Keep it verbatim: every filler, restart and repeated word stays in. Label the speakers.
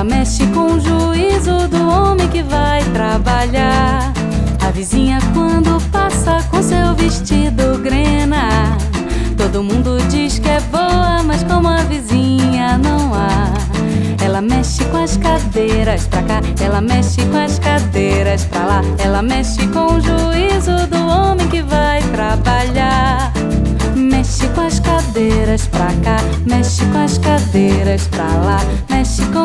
Speaker 1: Ela mexe com o juízo do homem que vai trabalhar. A vizinha quando passa com seu vestido grena, todo mundo diz que é boa, mas como a vizinha não há. Ela mexe com as cadeiras pra cá, ela mexe com as cadeiras pra lá. Ela mexe com o juízo do homem que vai trabalhar. Mexe com as cadeiras pra cá, mexe com as cadeiras pra lá, mexe com